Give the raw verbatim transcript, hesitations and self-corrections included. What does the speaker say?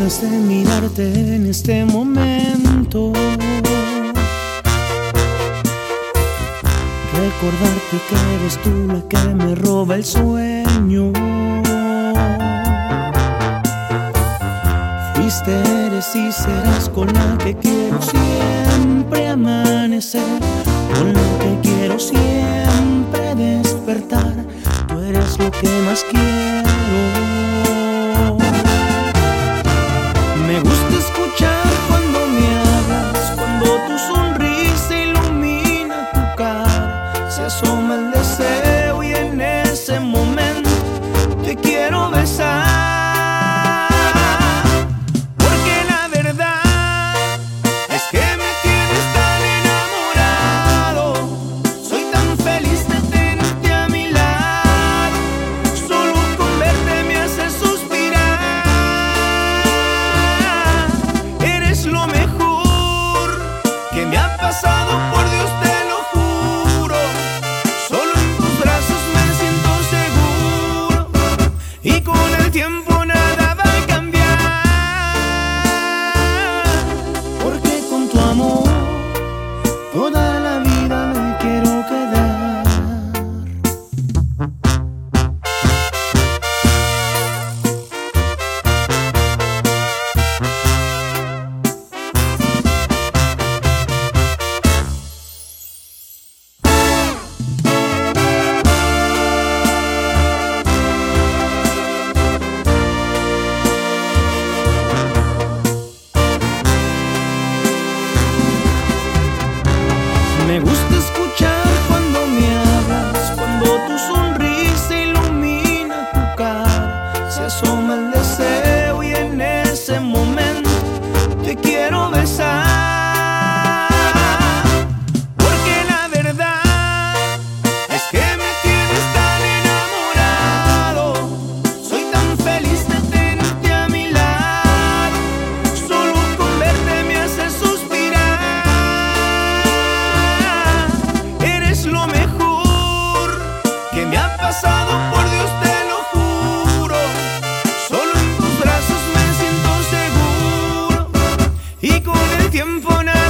ganas de mirarte en este momento, recordarte que eres tú la que me roba el sueño. Fuiste, eres y serás con la que quiero siempre amanecer, con la que quiero siempre despertar. Tú eres lo que más quiero. Me gusta escuchar cuando me hablas, cuando tu sonrisa ilumina tu cara, se asoma el deseo y en ese momento te quiero besar. Porque la verdad es que me tienes tan enamorado, soy tan feliz de tenerte a mi lado, solo con verte me hace suspirar. Eres lo mejor que me ha pasado, por Dios te lo juro. Solo en tus brazos me siento seguro y con el tiempo nada va a cambiar. Porque con tu amor toda la vida me quiero quedar. Me gusta escuchar cuando me hablas, cuando tu sonrisa ilumina tu cara, se asoma el deseo y en ese momento te quiero besar. Porque la verdad es que me tienes tan enamorado, soy tan feliz de tenerte a mi lado, solo con verte me hace suspirar. Eres lo mejor que me ha pasado, por Dios te lo juro. Solo en tus brazos me siento seguro y con el tiempo nada